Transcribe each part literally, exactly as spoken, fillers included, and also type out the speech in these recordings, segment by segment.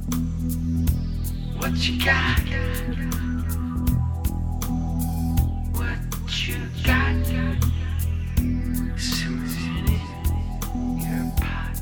What you got? What you got? Simmering in your pot.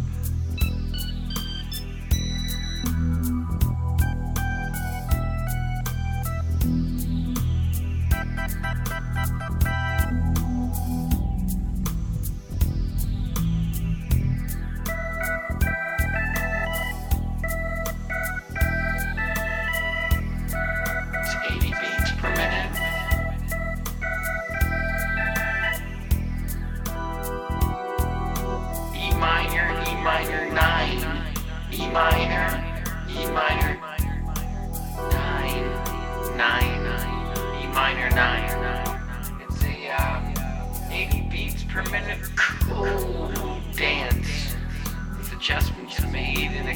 eighty beats per minute. E minor, E minor nine, E minor, E minor nine, nine, E minor nine. It's a uh, eighty beats per minute cool dance with adjustments made in